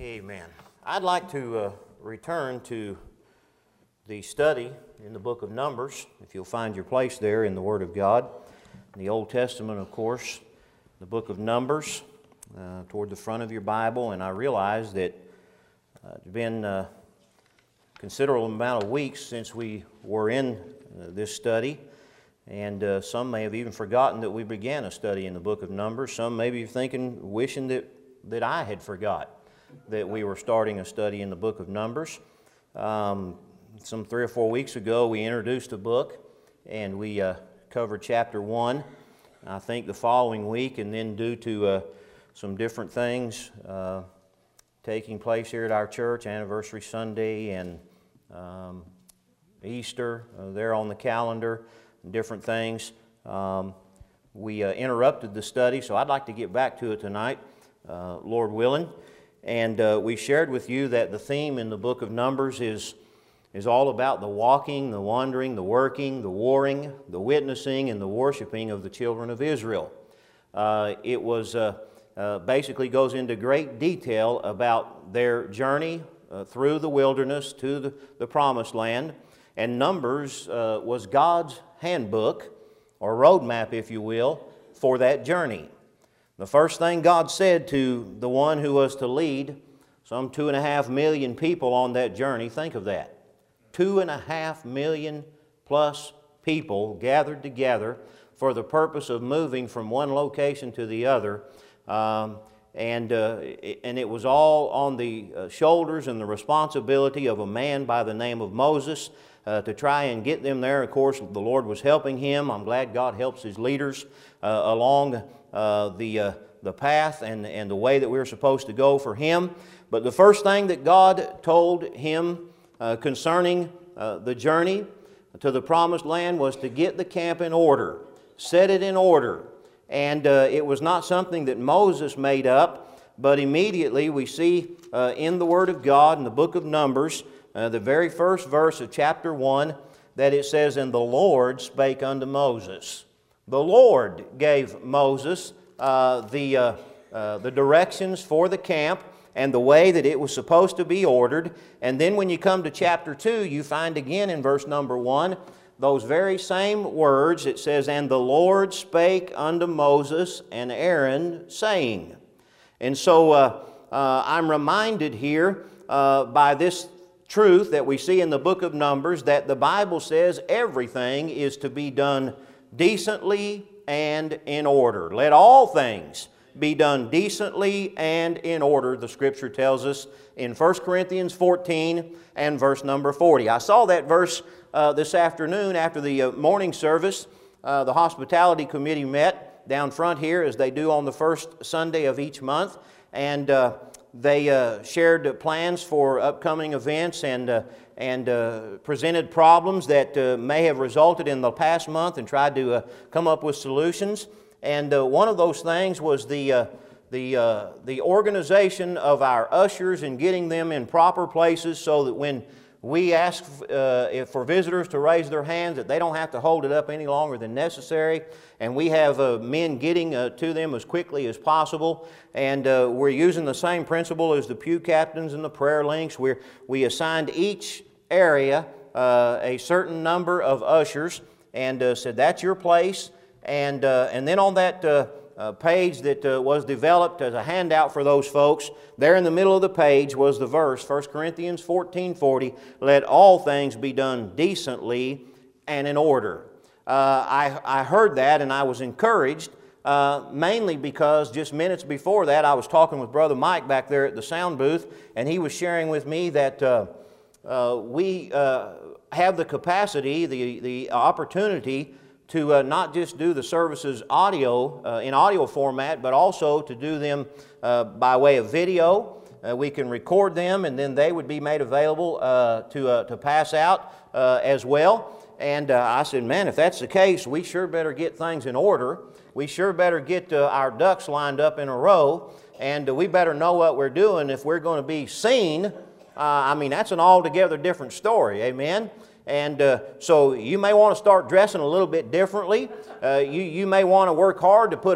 Amen. I'd like to return to the study in the book of Numbers, if you'll find your place there in the Word of God. In the Old Testament, of course, the book of Numbers, toward the front of your Bible, and I realize that it's been a considerable amount of weeks since we were in this study, and some may have even forgotten that we began a study in the book of Numbers. Some may be thinking, wishing that I had forgot that we were starting a study in the book of Numbers. Some 3 or 4 weeks ago, we introduced the book, and we covered chapter 1. I think the following week, and then due to some different things taking place here at our church, Anniversary Sunday and Easter, there on the calendar, and different things, we interrupted the study, so I'd like to get back to it tonight, Lord willing. And we shared with you that the theme in the book of Numbers is all about the walking, the wandering, the working, the warring, the witnessing, and the worshiping of the children of Israel. It was basically goes into great detail about their journey through the wilderness to the promised land. And Numbers was God's handbook, or roadmap, if you will, for that journey. The first thing God said to the one who was to lead some 2.5 million people on that journey, think of that. 2.5 million plus people gathered together for the purpose of moving from one location to the other. And it was all on the shoulders and the responsibility of a man by the name of Moses to try and get them there. Of course, the Lord was helping him. I'm glad God helps His leaders along the path and the way that we're supposed to go for Him. But the first thing that God told him concerning the journey to the promised land was to get the camp in order, set it in order. And it was not something that Moses made up, but immediately we see in the Word of God, in the book of Numbers, the very first verse of chapter 1, that it says, "And the Lord spake unto Moses." The Lord gave Moses the directions for the camp and the way that it was supposed to be ordered. And then when you come to chapter 2, you find again in verse number 1, those very same words. It says, "And the Lord spake unto Moses and Aaron, saying." And so I'm reminded here by this truth that we see in the book of Numbers that the Bible says everything is to be done decently and in order. Let all things be done decently and in order, the Scripture tells us in 1 Corinthians 14 and verse number 40. I saw that verse this afternoon after the morning service. The hospitality committee met down front here as they do on the first Sunday of each month, and they shared plans for upcoming events and presented problems that may have resulted in the past month and tried to come up with solutions. And one of those things was the organization of our ushers and getting them in proper places so that when we ask for visitors to raise their hands, that they don't have to hold it up any longer than necessary. And we have men getting to them as quickly as possible. And we're using the same principle as the pew captains and the prayer links. We assigned each area a certain number of ushers and said, that's your place. And then on that page that was developed as a handout for those folks, there in the middle of the page was the verse, 1 Corinthians 14:40, "Let all things be done decently and in order." I heard that and I was encouraged, mainly because just minutes before that I was talking with Brother Mike back there at the sound booth, and he was sharing with me that we have the capacity, the opportunity to not just do the services audio in audio format, but also to do them by way of video. We can record them, and then they would be made available to pass out as well. And I said, man, if that's the case, we sure better get things in order. We sure better get our ducks lined up in a row, and we better know what we're doing if we're going to be seen. I mean, that's an altogether different story, amen? And so you may want to start dressing a little bit differently. You may want to work hard to put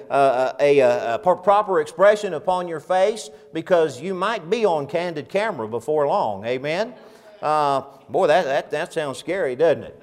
a proper expression upon your face, because you might be on candid camera before long. Amen? Boy, that sounds scary, doesn't it?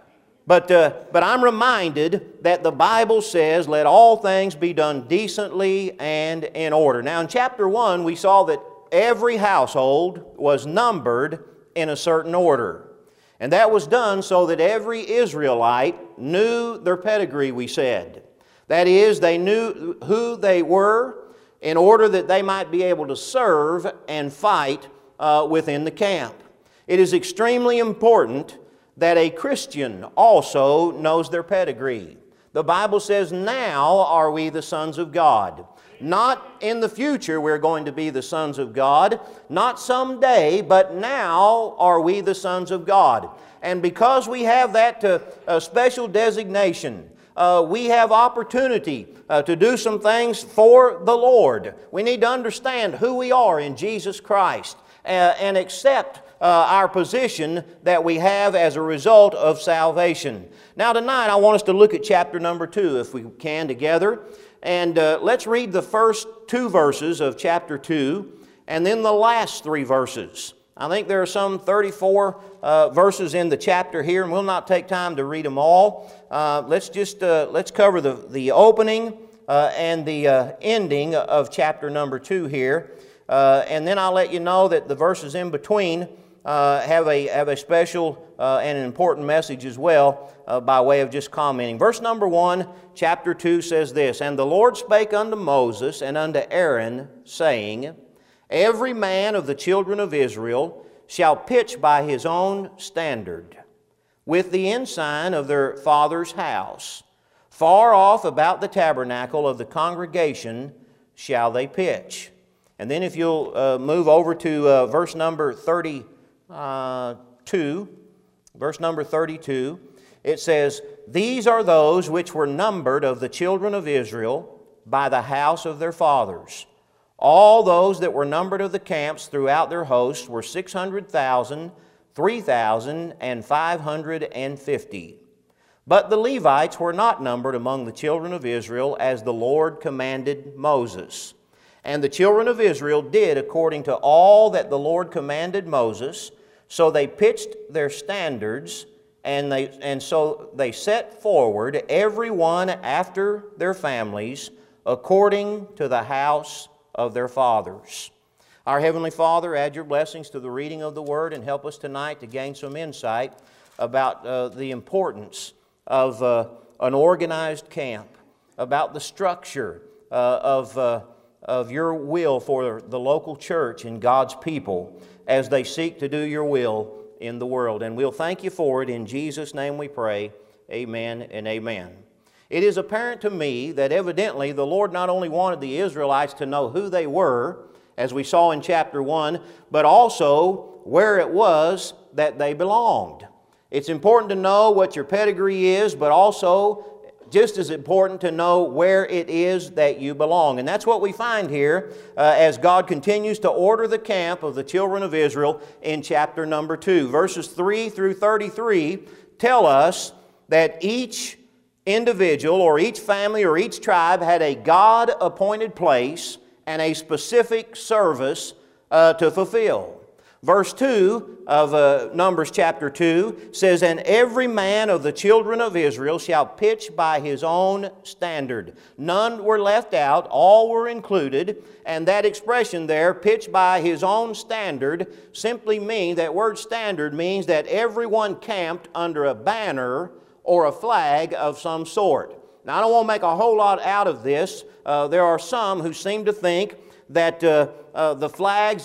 But I'm reminded that the Bible says, let all things be done decently and in order. Now in chapter 1, we saw that every household was numbered in a certain order. And that was done so that every Israelite knew their pedigree, we said. That is, they knew who they were in order that they might be able to serve and fight within the camp. It is extremely important that a Christian also knows their pedigree. The Bible says, now are we the sons of God. Not in the future we're going to be the sons of God, not someday, but now are we the sons of God. And because we have that special designation, we have opportunity to do some things for the Lord. We need to understand who we are in Jesus Christ and accept our position that we have as a result of salvation. Now tonight I want us to look at chapter number 2, if we can, together. And let's read the first 2 verses of chapter 2 and then the last 3 verses. I think there are some 34 verses in the chapter here, and we'll not take time to read them all. Let's cover the opening and the ending of chapter number 2 here. And then I'll let you know that the verses in between have a special and an important message as well by way of just commenting. Verse number 1, chapter 2 says this, And the Lord spake unto Moses and unto Aaron, saying, Every man of the children of Israel shall pitch by his own standard, with the ensign of their father's house. Far off about the tabernacle of the congregation shall they pitch. And then if you'll move over to verse number 32, it says, These are those which were numbered of the children of Israel by the house of their fathers. All those that were numbered of the camps throughout their hosts were 600,000, 3,550. But the Levites were not numbered among the children of Israel, as the Lord commanded Moses. And the children of Israel did according to all that the Lord commanded Moses. So they pitched their standards, and so they set forward every one after their families, according to the house of their fathers. Our Heavenly Father, add your blessings to the reading of the Word and help us tonight to gain some insight about the importance of an organized camp, about the structure of your will for the local church and God's people as they seek to do your will in the world. And we'll thank you for it. In Jesus' name we pray. Amen and amen. It is apparent to me that evidently the Lord not only wanted the Israelites to know who they were, as we saw in chapter 1, but also where it was that they belonged. It's important to know what your pedigree is, but also just as important to know where it is that you belong. And that's what we find here as God continues to order the camp of the children of Israel in chapter number 2. Verses 3 through 33 tell us that each individual or each family or each tribe had a God-appointed place and a specific service to fulfill. Verse 2 of Numbers chapter 2 says, And every man of the children of Israel shall pitch by his own standard. None were left out, all were included. And that expression there, pitch by his own standard, simply means, that word standard means that everyone camped under a banner or a flag of some sort. Now I don't want to make a whole lot out of this. There are some who seem to think that the flags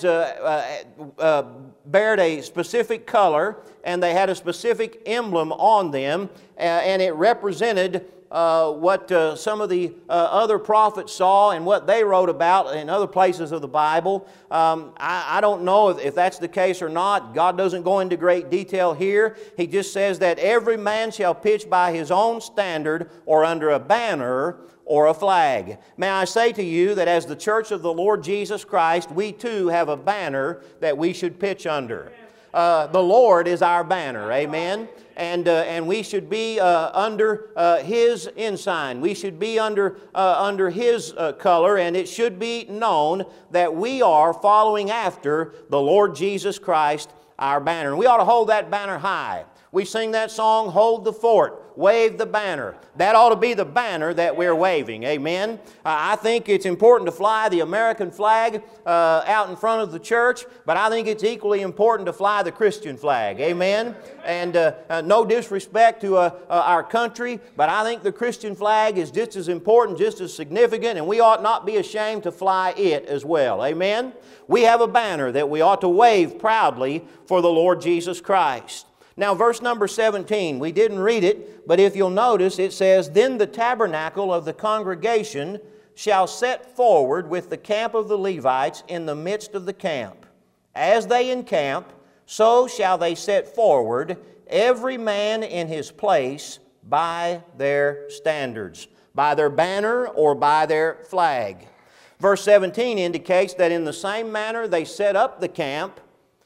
bared a specific color and they had a specific emblem on them, and it represented what some of the other prophets saw and what they wrote about in other places of the Bible. I don't know if that's the case or not. God doesn't go into great detail here. He just says that every man shall pitch by his own standard or under a banner or a flag. May I say to you that as the church of the Lord Jesus Christ, we too have a banner that we should pitch under. The Lord is our banner. Amen. And we should be under His ensign. We should be under His color, and it should be known that we are following after the Lord Jesus Christ, our banner. And we ought to hold that banner high. We sing that song, "Hold the Fort, Wave the Banner." That ought to be the banner that we're waving. Amen. I think it's important to fly the American flag out in front of the church, but I think it's equally important to fly the Christian flag. Amen. And no disrespect to our country, but I think the Christian flag is just as important, just as significant, and we ought not be ashamed to fly it as well. Amen. We have a banner that we ought to wave proudly for the Lord Jesus Christ. Now, verse number 17, we didn't read it, but if you'll notice, it says, "Then the tabernacle of the congregation shall set forward with the camp of the Levites in the midst of the camp. As they encamp, so shall they set forward, every man in his place by their standards," by their banner or by their flag. Verse 17 indicates that in the same manner they set up the camp.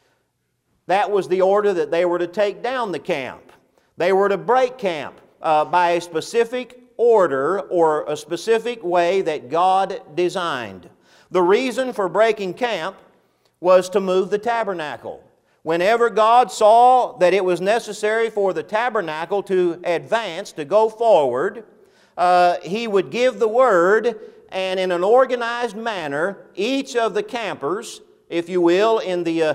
That was the order that they were to take down the camp. They were to break camp by a specific order or a specific way that God designed. The reason for breaking camp was to move the tabernacle. Whenever God saw that it was necessary for the tabernacle to advance, to go forward, He would give the word, and in an organized manner, each of the campers, if you will, in the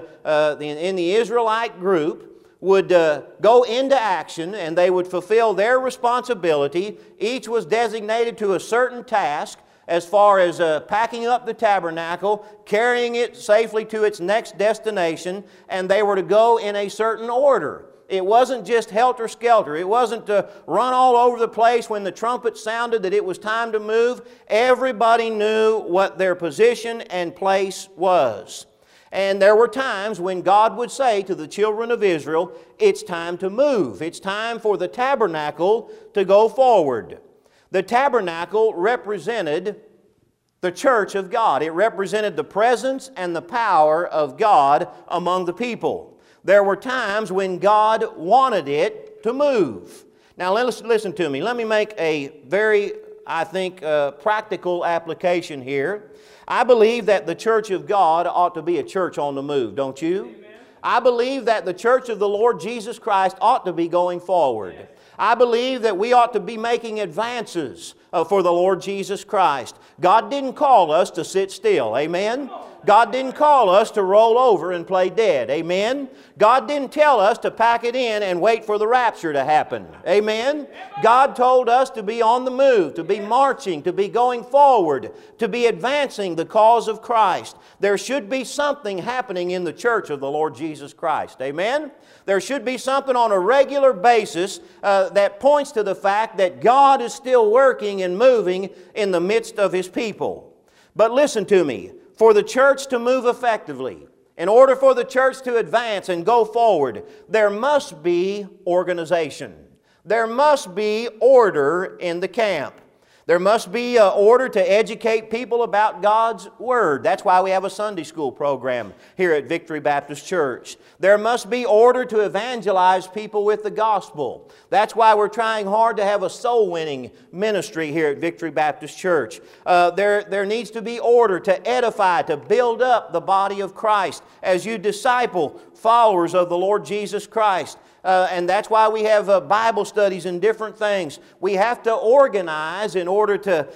Israelite group, would go into action, and they would fulfill their responsibility. Each was designated to a certain task as far as packing up the tabernacle, carrying it safely to its next destination, and they were to go in a certain order. It wasn't just helter-skelter. It wasn't to run all over the place when the trumpet sounded that it was time to move. Everybody knew what their position and place was. And there were times when God would say to the children of Israel, it's time to move. It's time for the tabernacle to go forward. The tabernacle represented the church of God. It represented the presence and the power of God among the people. There were times when God wanted it to move. Now listen to me. Let me make a very, I think, practical application here. I believe that the church of God ought to be a church on the move, don't you? Amen. I believe that the church of the Lord Jesus Christ ought to be going forward. Yes. I believe that we ought to be making advances for the Lord Jesus Christ. God didn't call us to sit still. Amen? God didn't call us to roll over and play dead. Amen? God didn't tell us to pack it in and wait for the rapture to happen. Amen? God told us to be on the move, to be marching, to be going forward, to be advancing the cause of Christ. There should be something happening in the church of the Lord Jesus Christ. Amen? There should be something on a regular basis that points to the fact that God is still working and moving in the midst of His people. But listen to me. For the church to move effectively, in order for the church to advance and go forward, there must be organization. There must be order in the camp. There must be order to educate people about God's Word. That's why we have a Sunday school program here at Victory Baptist Church. There must be order to evangelize people with the gospel. That's why we're trying hard to have a soul-winning ministry here at Victory Baptist Church. There needs to be order to edify, to build up the body of Christ as you disciple followers of the Lord Jesus Christ. And that's why we have Bible studies and different things. We have to organize in order to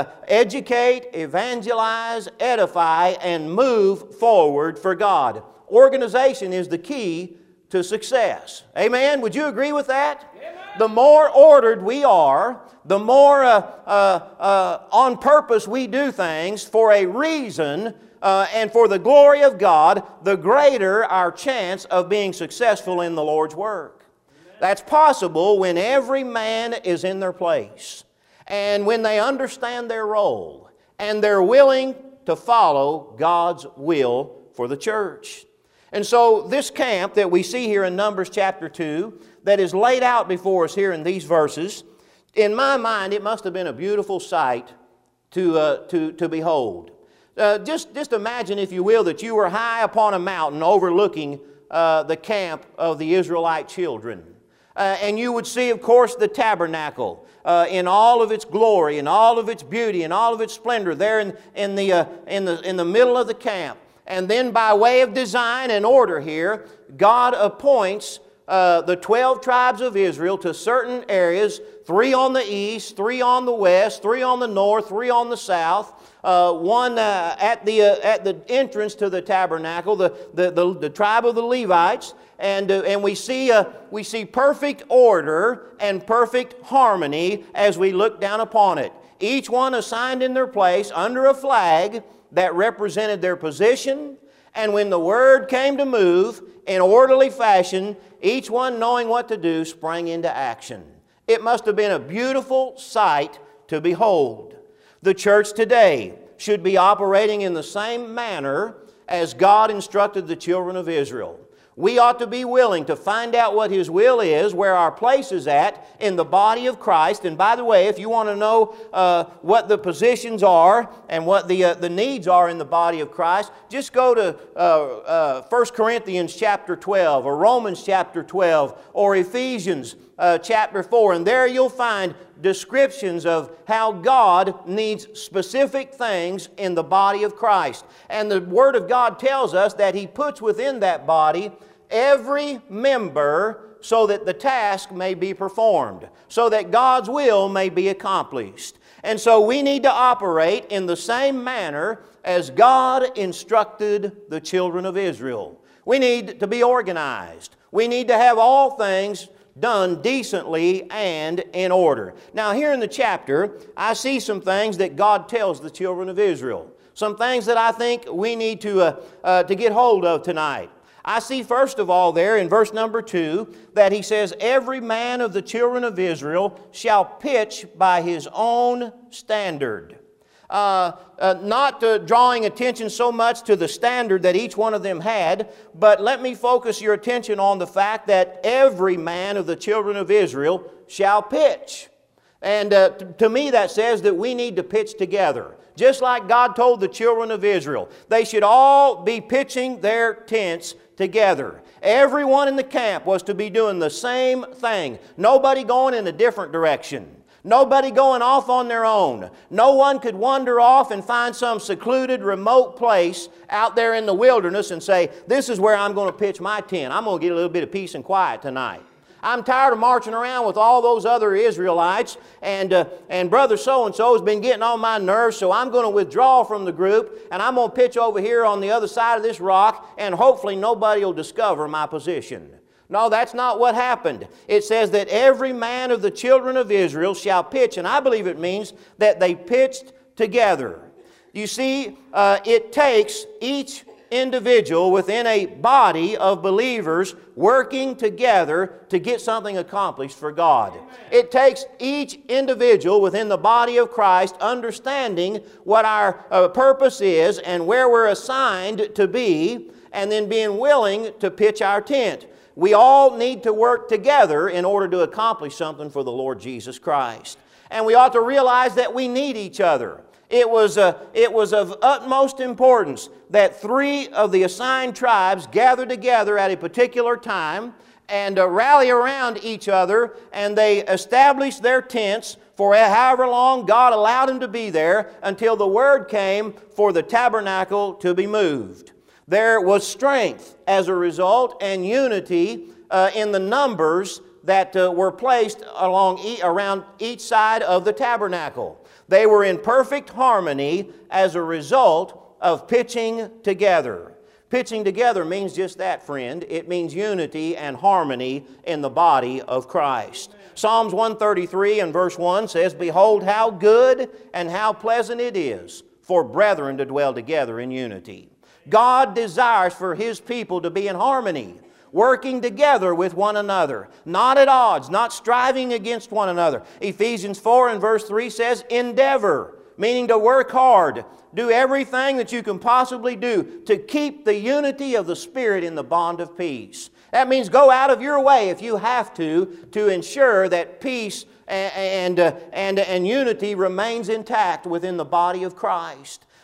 educate, evangelize, edify, and move forward for God. Organization is the key to success. Amen? Would you agree with that? Amen. The more ordered we are, the more on purpose we do things for a reason, and for the glory of God, the greater our chance of being successful in the Lord's work. Amen. That's possible when every man is in their place, and when they understand their role, and they're willing to follow God's will for the church. And so this camp that we see here in Numbers chapter 2, that is laid out before us here in these verses, in my mind it must have been a beautiful sight to behold. Just imagine, if you will, that you were high upon a mountain overlooking the camp of the Israelite children. And you would see, of course, the tabernacle in all of its glory, and all of its beauty, and all of its splendor there in the middle of the camp. And then by way of design and order here, God appoints the 12 tribes of Israel to certain areas, 3 on the east, 3 on the west, 3 on the north, 3 on the south, one at the entrance to the tabernacle, the tribe of the Levites. And we see perfect order and perfect harmony as we look down upon it. Each one assigned in their place under a flag that represented their position. And when the word came to move in orderly fashion, each one knowing what to do sprang into action. It must have been a beautiful sight to behold. The church today should be operating in the same manner as God instructed the children of Israel. We ought to be willing to find out what His will is, where our place is at in the body of Christ. And by the way, if you want to know what the positions are and what the needs are in the body of Christ, just go to 1 Corinthians chapter 12 or Romans chapter 12 or Ephesians chapter 4. And there you'll find descriptions of how God needs specific things in the body of Christ. And the Word of God tells us that He puts within that body every member so that the task may be performed, so that God's will may be accomplished. And so we need to operate in the same manner as God instructed the children of Israel. We need to be organized. We need to have all things done decently and in order. Now here in the chapter, I see some things that God tells the children of Israel. Some things that I think we need to get hold of tonight. I see first of all there in verse number 2 that He says, every man of the children of Israel shall pitch by his own standard. Not drawing attention so much to the standard that each one of them had, but let me focus your attention on the fact that every man of the children of Israel shall pitch. And to me that says that we need to pitch together. Just like God told the children of Israel, they should all be pitching their tents together. Everyone in the camp was to be doing the same thing. Nobody going in a different direction. Nobody going off on their own. No one could wander off and find some secluded, remote place out there in the wilderness and say, this is where I'm going to pitch my tent. I'm going to get a little bit of peace and quiet tonight. I'm tired of marching around with all those other Israelites, and brother so-and-so has been getting on my nerves, so I'm going to withdraw from the group, and I'm going to pitch over here on the other side of this rock, and hopefully nobody will discover my position. No, that's not what happened. It says that every man of the children of Israel shall pitch, and I believe it means that they pitched together. You see, it takes each individual within a body of believers working together to get something accomplished for God. It takes each individual within the body of Christ understanding what our purpose is and where we're assigned to be, and then being willing to pitch our tent. We all need to work together in order to accomplish something for the Lord Jesus Christ. And we ought to realize that we need each other. It was of utmost importance that 3 of the assigned tribes gather together at a particular time and rally around each other, and they establish their tents for however long God allowed them to be there until the word came for the tabernacle to be moved. There was strength as a result and unity in the numbers that were placed around each side of the tabernacle. They were in perfect harmony as a result of pitching together. Pitching together means just that, friend. It means unity and harmony in the body of Christ. Psalms 133 and verse 1 says, behold how good and how pleasant it is for brethren to dwell together in unity. God desires for His people to be in harmony, working together with one another, not at odds, not striving against one another. Ephesians 4 and verse 3 says, endeavor, meaning to work hard. Do everything that you can possibly do to keep the unity of the Spirit in the bond of peace. That means go out of your way if you have to ensure that peace and unity remains intact within the body of Christ.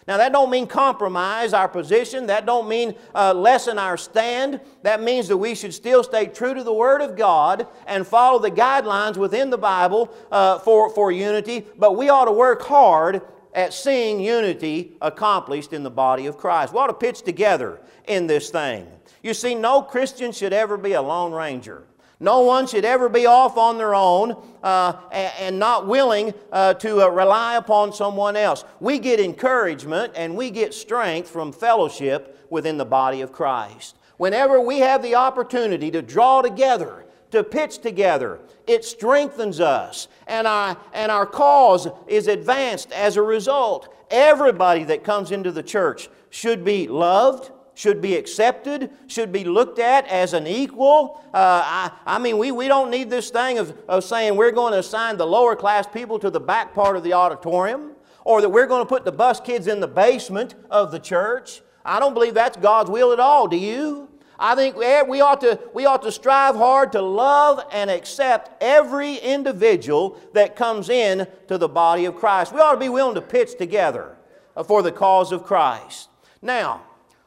Now that don't mean compromise our position. That don't mean lessen our stand. That means that we should still stay true to the Word of God and follow the guidelines within the Bible for unity. But we ought to work hard at seeing unity accomplished in the body of Christ. We ought to pitch together in this thing. You see, no Christian should ever be a lone ranger. No one should ever be off on their own and not willing to rely upon someone else. We get encouragement and we get strength from fellowship within the body of Christ. Whenever we have the opportunity to draw together, to pitch together, it strengthens us, and our cause is advanced as a result. Everybody that comes into the church should be loved, should be accepted, should be looked at as an equal. I mean, we don't need this thing of saying we're going to assign the lower class people to the back part of the auditorium, or that we're going to put the bus kids in the basement of the church. I don't believe that's God's will at all, do you? I think we ought to strive hard to love and accept every individual that comes in to the body of Christ. We ought to be willing to pitch together for the cause of Christ. Now,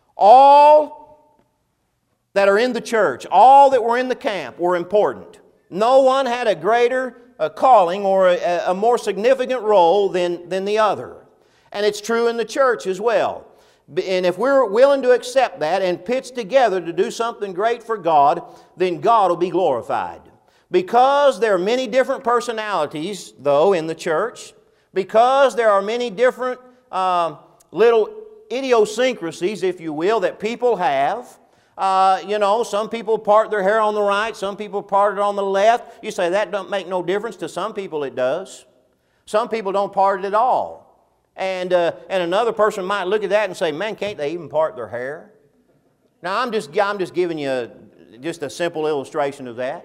all that are in the church, all that were in the camp were important. No one had a greater calling or a more significant role than the other. And it's true in the church as well. And if we're willing to accept that and pitch together to do something great for God, then God will be glorified. Because there are many different personalities, though, in the church, because there are many different little idiosyncrasies, if you will, that people have. Some people part their hair on the right, some people part it on the left. You say that don't make no difference. To some people it does. Some people don't part it at all. And another person might look at that and say, man, can't they even part their hair? Now, I'm just giving you just a simple illustration of that.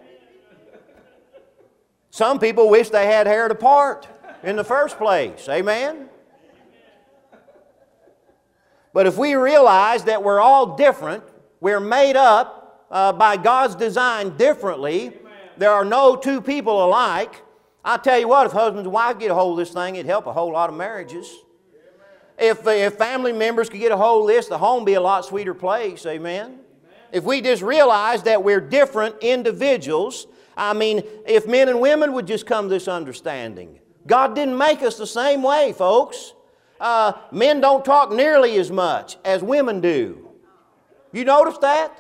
Some people wish they had hair to part in the first place. Amen? But if we realize that we're all different, we're made up by God's design differently, there are no two people alike. I'll tell you what, if husbands and wives get a hold of this thing, it'd help a whole lot of marriages. If family members could get a hold of this, the home would be a lot sweeter place. Amen? If we just realize that we're different individuals, I mean, if men and women would just come to this understanding. God didn't make us the same way, folks. Men don't talk nearly as much as women do. You notice that?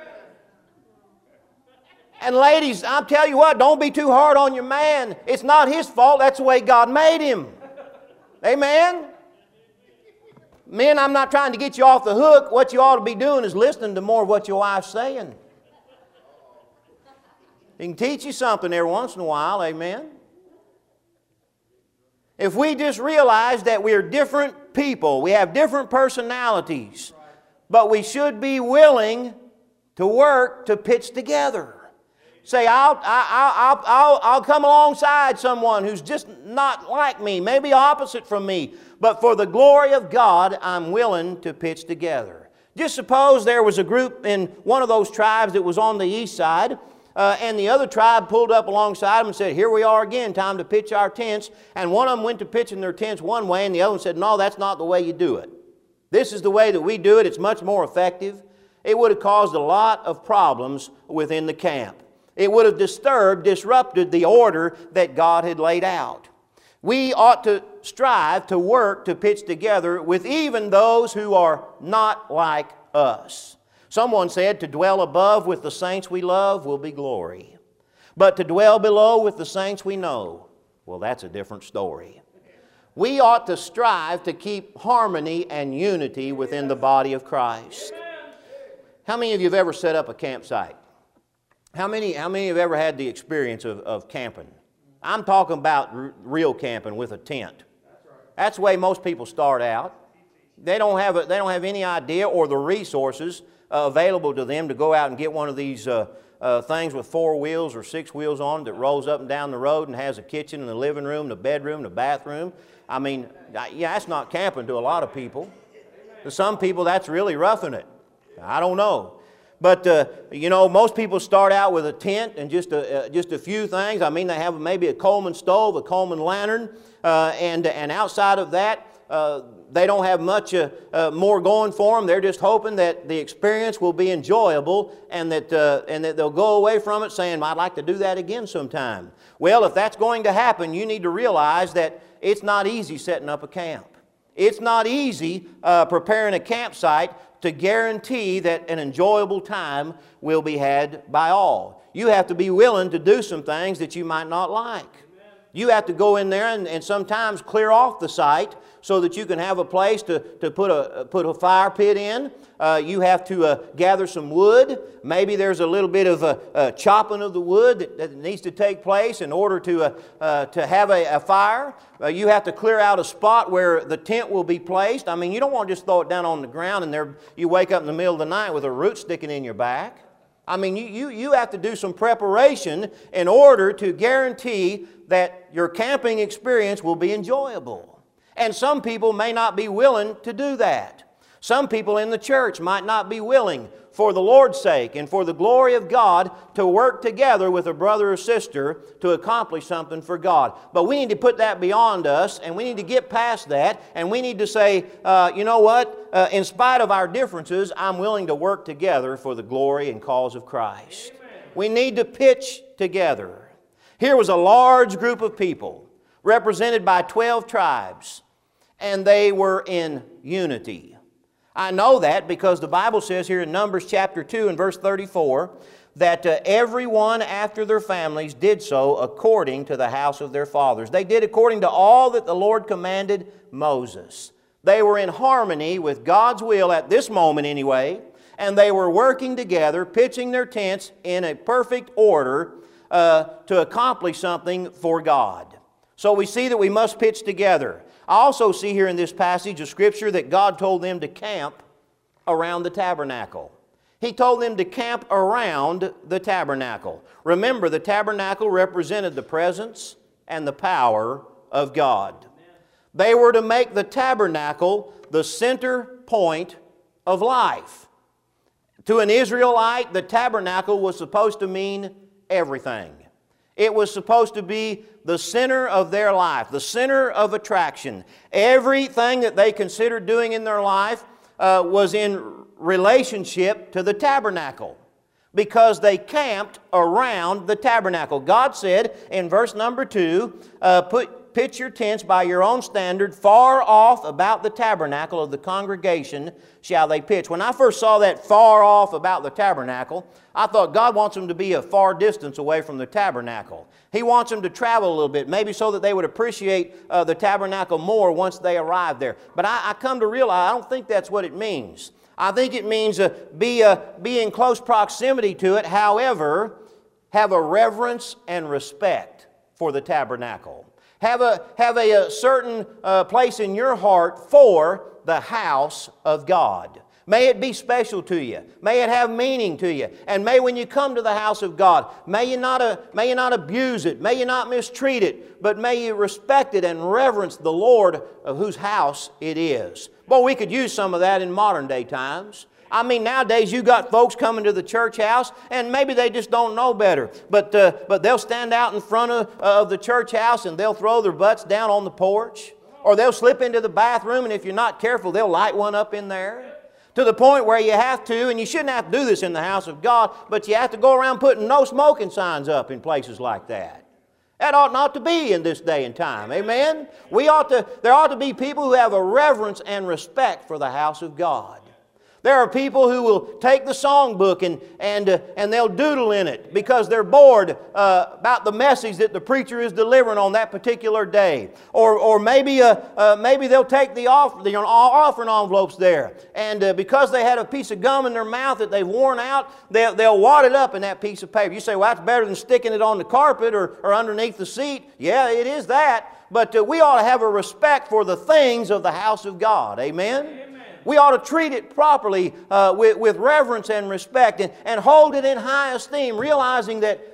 And ladies, I'll tell you what, don't be too hard on your man. It's not his fault. That's the way God made him. Amen? Men, I'm not trying to get you off the hook. What you ought to be doing is listening to more of what your wife's saying. He can teach you something every once in a while. Amen? If we just realize that we're different people, we have different personalities, but we should be willing to work to pitch together. Say, I'll come alongside someone who's just not like me, maybe opposite from me, but for the glory of God, I'm willing to pitch together. Just suppose there was a group in one of those tribes that was on the east side, and the other tribe pulled up alongside them and said, here we are again, time to pitch our tents. And one of them went to pitching their tents one way, and the other one said, no, that's not the way you do it. This is the way that we do it. It's much more effective. It would have caused a lot of problems within the camp. It would have disrupted the order that God had laid out. We ought to strive to work to pitch together with even those who are not like us. Someone said, to dwell above with the saints we love will be glory. But to dwell below with the saints we know, well, that's a different story. We ought to strive to keep harmony and unity within the body of Christ. How many of you have ever set up a campsite? How many have ever had the experience of camping? I'm talking about real camping with a tent. That's the way most people start out. They don't have any idea or the resources available to them to go out and get one of these things with 4 wheels or 6 wheels on that rolls up and down the road and has a kitchen and a living room, the bedroom, the bathroom. I mean, yeah, that's not camping to a lot of people. To some people, that's really roughing it. I don't know. But, most people start out with a tent and just a few things. I mean, they have maybe a Coleman stove, a Coleman lantern, and outside of that, they don't have much more going for them. They're just hoping that the experience will be enjoyable and that they'll go away from it saying, I'd like to do that again sometime. Well, if that's going to happen, you need to realize that it's not easy setting up a camp. It's not easy preparing a campsite to guarantee that an enjoyable time will be had by all. You have to be willing to do some things that you might not like. You have to go in there and sometimes clear off the site so that you can have a place to put a fire pit in. You have to gather some wood. Maybe there's a little bit of chopping of the wood that needs to take place in order to have a fire. You have to clear out a spot where the tent will be placed. I mean, you don't want to just throw it down on the ground and there you wake up in the middle of the night with a root sticking in your back. I mean, you have to do some preparation in order to guarantee that your camping experience will be enjoyable. And some people may not be willing to do that. Some people in the church might not be willing, for the Lord's sake and for the glory of God, to work together with a brother or sister to accomplish something for God. But we need to put that beyond us, and we need to get past that, and we need to say, you know what? In spite of our differences, I'm willing to work together for the glory and cause of Christ. Amen. We need to pitch together. Here was a large group of people represented by 12 tribes, and they were in unity. I know that because the Bible says here in Numbers chapter 2 and verse 34 that everyone after their families did so according to the house of their fathers. They did according to all that the Lord commanded Moses. They were in harmony with God's will at this moment anyway, and they were working together, pitching their tents in a perfect order to accomplish something for God. So we see that we must pitch together. I also see here in this passage of Scripture that God told them to camp around the tabernacle. He told them to camp around the tabernacle. Remember, the tabernacle represented the presence and the power of God. They were to make the tabernacle the center point of life. To an Israelite, the tabernacle was supposed to mean everything. It was supposed to be the center of their life, the center of attraction. Everything that they considered doing in their life was in relationship to the tabernacle because they camped around the tabernacle. God said in verse number 2, pitch your tents by your own standard, far off about the tabernacle of the congregation shall they pitch. When I first saw that far off about the tabernacle, I thought God wants them to be a far distance away from the tabernacle. He wants them to travel a little bit, maybe so that they would appreciate the tabernacle more once they arrive there. But I come to realize I don't think that's what it means. I think it means be in close proximity to it, however, have a reverence and respect for the tabernacle. Have a certain place in your heart for the house of God. May it be special to you. May it have meaning to you. And may when you come to the house of God, may you not abuse it. May you not mistreat it. But may you respect it and reverence the Lord of whose house it is. Boy, we could use some of that in modern day times. I mean, nowadays you got folks coming to the church house and maybe they just don't know better. But they'll stand out in front of the church house and they'll throw their butts down on the porch. Or they'll slip into the bathroom and if you're not careful, they'll light one up in there. To the point where you have to, and you shouldn't have to do this in the house of God, but you have to go around putting no smoking signs up in places like that. That ought not to be in this day and time. Amen? There ought to be people who have a reverence and respect for the house of God. There are people who will take the songbook and they'll doodle in it because they're bored about the message that the preacher is delivering on that particular day. Or maybe they'll take the offering envelopes there, and because they had a piece of gum in their mouth that they've worn out, they'll wad it up in that piece of paper. You say, well, that's better than sticking it on the carpet or underneath the seat. Yeah, it is that. But we ought to have a respect for the things of the house of God. Amen? Amen. We ought to treat it properly with reverence and respect and hold it in high esteem, realizing that